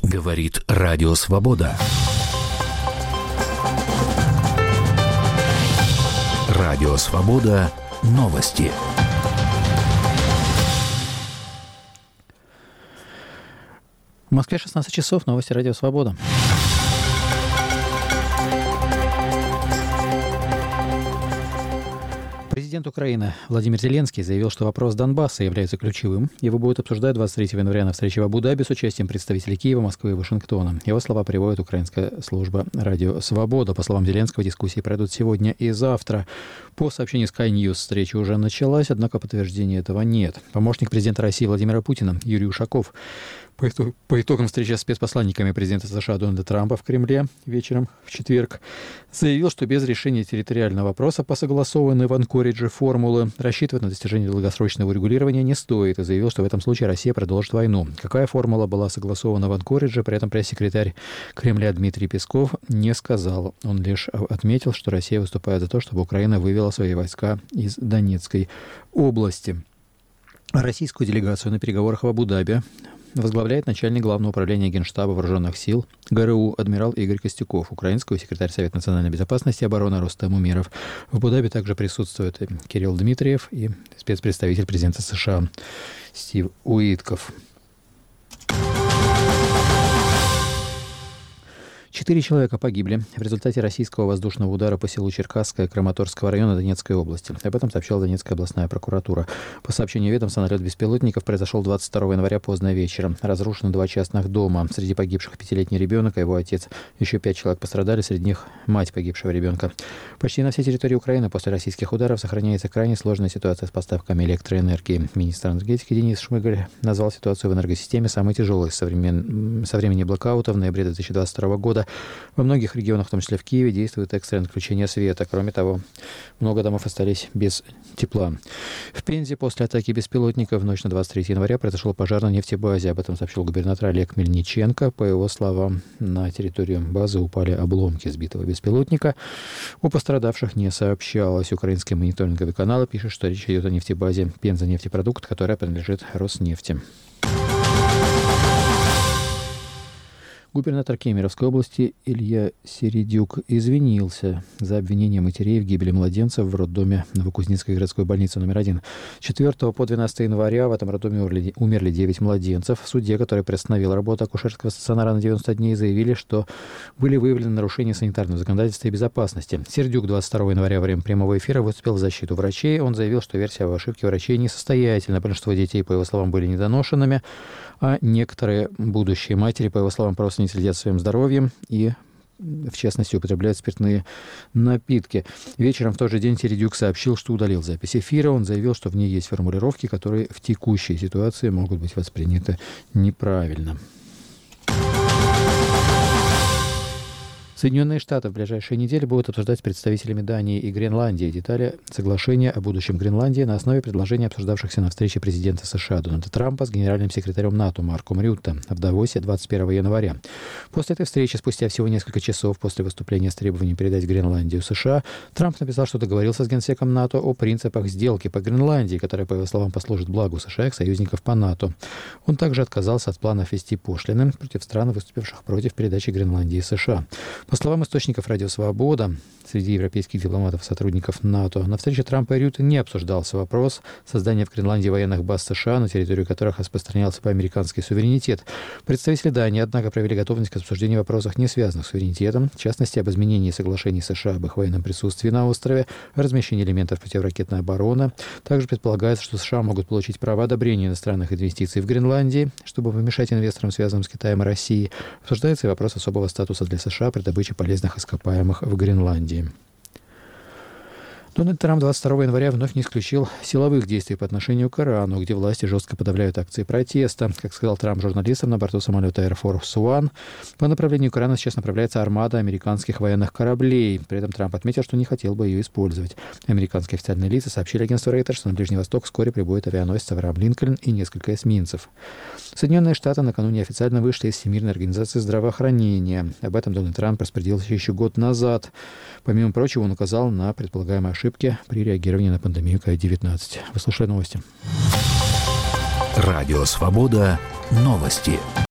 Говорит Радио Свобода. Радио Свобода. Новости. В Москве 16 часов. Новости Радио Свобода. Президент Украины Владимир Зеленский заявил, что вопрос Донбасса является ключевым. Его будут обсуждать 23 января на встрече в Абу-Даби с участием представителей Киева, Москвы и Вашингтона. Его слова приводит украинская служба Радио Свобода. По словам Зеленского, дискуссии пройдут сегодня и завтра. По сообщению Sky News, встреча уже началась, однако подтверждения этого нет. Помощник президента России Владимира Путина Юрий Ушаков по итогам встречи с спецпосланниками президента США Дональда Трампа в Кремле вечером в четверг заявил, что без решения территориального вопроса по согласованной в Анкоридже формулы рассчитывать на достижение долгосрочного урегулирования не стоит, и заявил, что в этом случае Россия продолжит войну. Какая формула была согласована в Анкоридже, при этом пресс-секретарь Кремля Дмитрий Песков не сказал. Он лишь отметил, что Россия выступает за то, чтобы Украина вывела свои войска из Донецкой области. Российскую делегацию на переговорах в Абу-Даби возглавляет начальник Главного управления Генштаба Вооруженных сил ГРУ адмирал Игорь Костюков, украинский секретарь Совета национальной безопасности и обороны Рустем Умеров. В Абу-Даби также присутствуют Кирилл Дмитриев и спецпредставитель президента США Стив Уитков. 4 человека погибли в результате российского воздушного удара по селу Черкасское Краматорского района Донецкой области. Об этом сообщала Донецкая областная прокуратура. По сообщению ведомства, налет беспилотников произошел 22 января поздно вечером. Разрушены 2 частных дома. Среди погибших 5-летний ребенок и его отец. Еще 5 человек пострадали, среди них мать погибшего ребенка. Почти на всей территории Украины после российских ударов сохраняется крайне сложная ситуация с поставками электроэнергии. Министр энергетики Денис Шмыгаль назвал ситуацию в энергосистеме самой тяжелой со времени блокаута в ноябре 2022 года. Во многих регионах, в том числе в Киеве, действует экстренное отключение света. Кроме того, много домов остались без тепла. В Пензе после атаки беспилотников в ночь на 23 января произошел пожар на нефтебазе. Об этом сообщил губернатор Олег Мельниченко. По его словам, на территорию базы упали обломки сбитого беспилотника. О пострадавших не сообщалось. Украинский мониторинговый канал пишет, что речь идет о нефтебазе Пенза нефтепродукт, которая принадлежит Роснефти. Губернатор Кемеровской области Илья Середюк извинился за обвинение матерей в гибели младенцев в роддоме Новокузнецкой городской больницы номер 1. С 4 по 12 января в этом роддоме умерли 9 младенцев. В суде, который приостановил работу акушерского стационара на 90 дней, заявили, что были выявлены нарушения санитарного законодательства и безопасности. Середюк 22 января во время прямого эфира выступил в защиту врачей. Он заявил, что версия об ошибке врачей несостоятельна. Большинство детей, по его словам, были недоношенными, а некоторые будущие матери, по его словам, просто не следят за своим здоровьем и, в частности, употребляют спиртные напитки. Вечером в тот же день Середюк сообщил, что удалил запись эфира. Он заявил, что в ней есть формулировки, которые в текущей ситуации могут быть восприняты неправильно. Соединенные Штаты в ближайшие недели будут обсуждать с представителями Дании и Гренландии детали соглашения о будущем Гренландии на основе предложений, обсуждавшихся на встрече президента США Дональда Трампа с генеральным секретарем НАТО Марком Рютте в Давосе 21 января. После этой встречи, спустя всего несколько часов после выступления с требованием передать Гренландию США, Трамп написал, что договорился с генсеком НАТО о принципах сделки по Гренландии, которая, по его словам, послужит благу США и их союзников по НАТО. Он также отказался от планов ввести пошлины против стран, выступивших против передачи Гренландии США. По словам источников Радио Свобода, среди европейских дипломатов и сотрудников НАТО, на встрече Трампа и Рютте не обсуждался вопрос создания в Гренландии военных баз США, на территорию которых распространялся бы американский суверенитет. Представители Дании, однако, проявили готовность к обсуждению вопросов, не связанных с суверенитетом, в частности, об изменении соглашений США об их военном присутствии на острове, размещении элементов противоракетной обороны. Также предполагается, что США могут получить право одобрения иностранных инвестиций в Гренландии, чтобы помешать инвесторам, связанным с Китаем и Россией. Обсуждается и вопрос особого статуса для США при добыче полезных ископаемых в Гренландии. Дональд Трамп 22 января вновь не исключил силовых действий по отношению к Ирану, где власти жестко подавляют акции протеста. Как сказал Трамп журналистам на борту самолета Air Force One, по направлению к Ирану сейчас направляется армада американских военных кораблей. При этом Трамп отметил, что не хотел бы ее использовать. Американские официальные лица сообщили агентству Reuters, что на Ближний Восток вскоре прибудет авианосец Авраам Линкольн и несколько эсминцев. Соединенные Штаты накануне официально вышли из Всемирной организации здравоохранения. Об этом Дональд Трамп распорядился еще год назад. Помимо прочего, он указал на предполагаемые ошибки при реагировании на пандемию COVID-19. Вы слушали новости. Радио Свобода. Новости.